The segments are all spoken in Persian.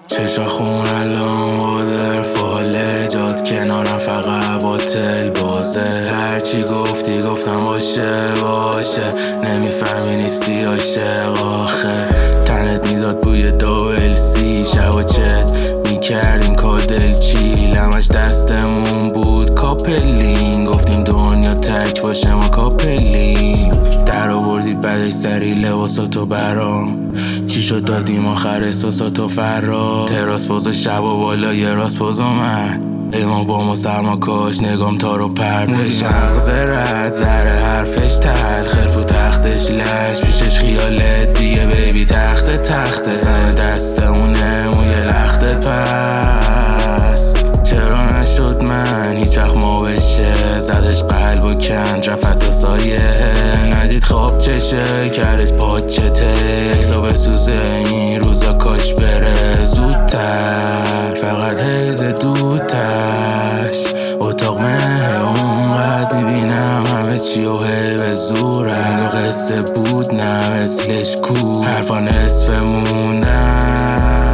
چشا خون الان بادر فالجات کنارم فقط باطل بازه. هرچی گفتی گفتم باشه نمیفهمی نیستی عاشق آخه. تنت میداد بوی دابل سی شب و چت میکردیم کادل چیلمش دستمون بود کاپلین گفتیم دنیا تک باشه ما کاپلین. در آوردی بعدش سری لباساتو برام چی شد دادیم آخر احساساتو فرا. تراس بازا شب و بالا یه راست بازا من ایمان با ما سرما کاش نگام تارو پرد مغز رد زره حرفش تل خرف و تختش لش پیشش خیالت دیگه بیبی تخته سن دستمونه موی لختت پس چرا نشد من هیچ وقت ما بشه. زدش قلب و کند رفت سایه ندید خواب چشه کردش پاچه تکسا بسوزه این روزا کاش بره زودتر فقط حیز دودتش اتاق مه اونقدر میبینم همه چی و هی به زور رنگ و قصه بود نه مثلش کو حرفا نصف موندن.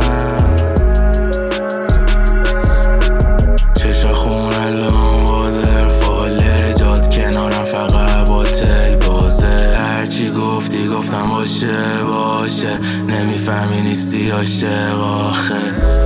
چشا خون الان بادر فالجات کنارم فقط باطل بازه. هرچی گفتی گفتم باشه نمیفهمی نیستی عاشق آخه.